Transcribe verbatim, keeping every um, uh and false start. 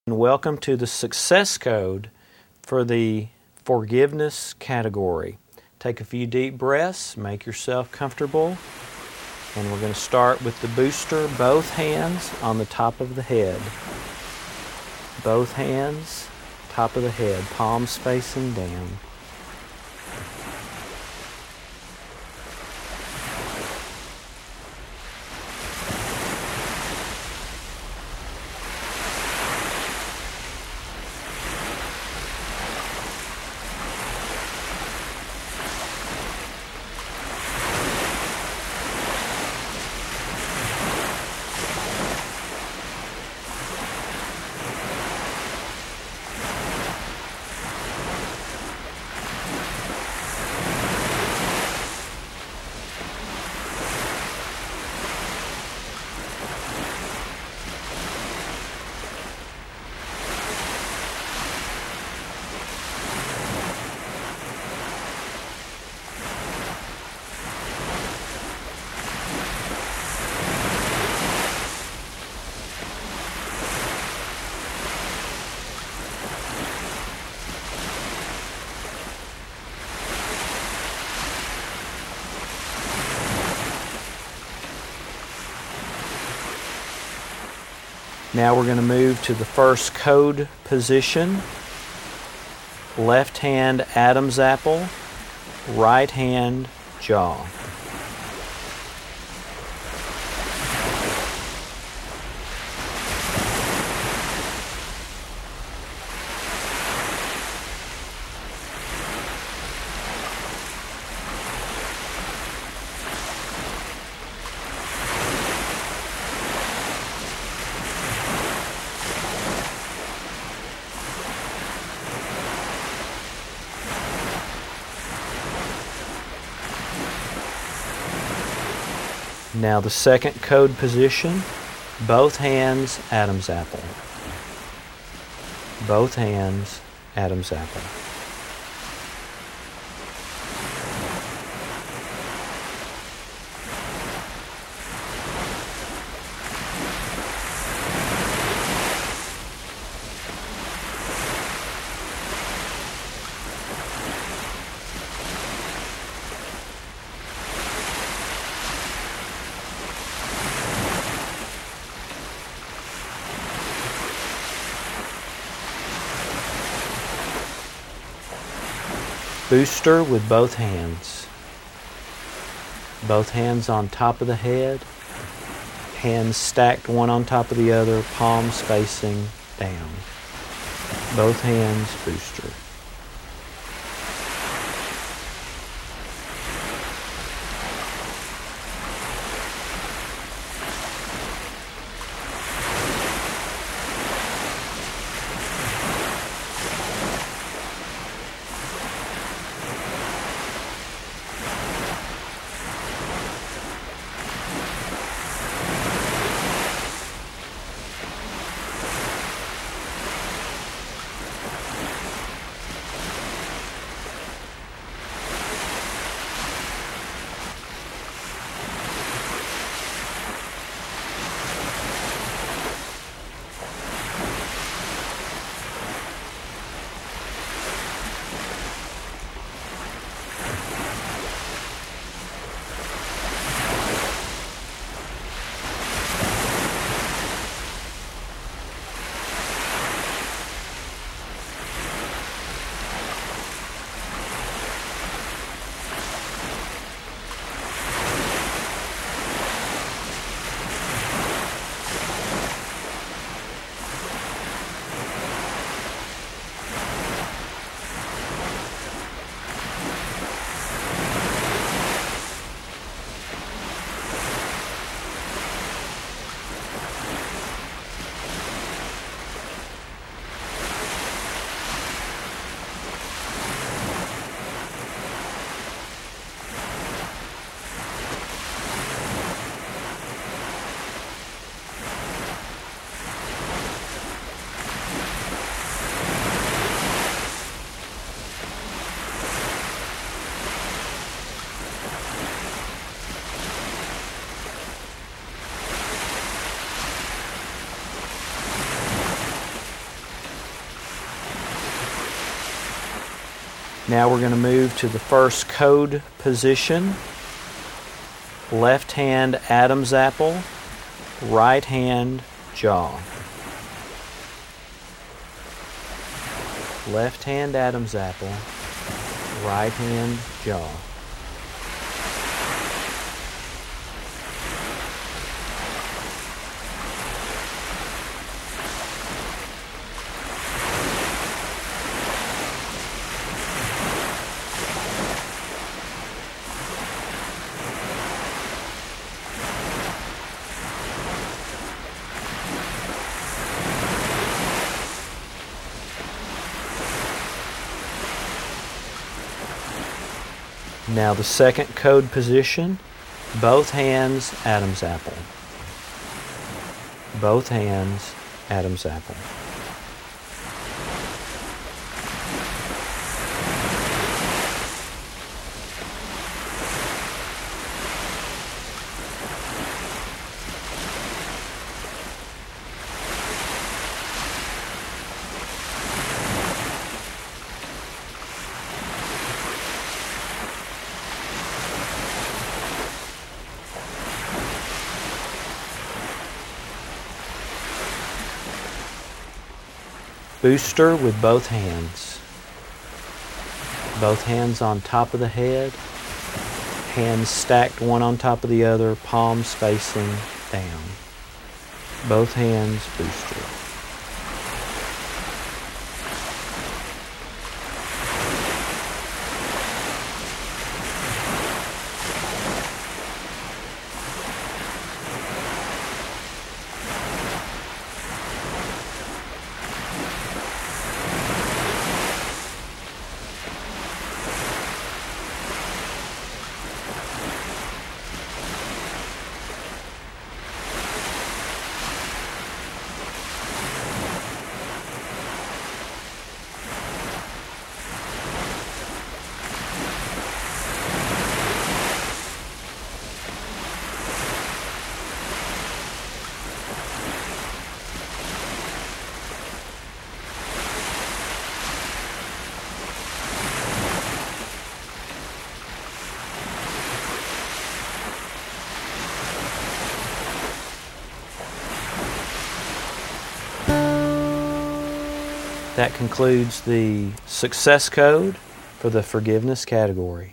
And welcome to the success code for the forgiveness category. Take a few deep breaths, make yourself comfortable, and we're going to start with the booster, both hands on the top of the head. Both hands, top of the head, palms facing down. Now we're going to move to the first code position. Left hand Adam's apple, right hand jaw. Now the second code position, both hands Adam's apple. Both hands Adam's apple. Booster with both hands. Both hands on top of the head. Hands stacked one on top of the other, palms facing down. Both hands booster. Now we're going to move to the first code position. Left hand Adam's apple, right hand jaw. Left hand Adam's apple, right hand jaw. Now the second code position, both hands Adam's apple. Both hands Adam's apple. Booster with both hands. Both hands on top of the head. Hands stacked one on top of the other, palms facing down. Both hands booster. That concludes the success code for the forgiveness category.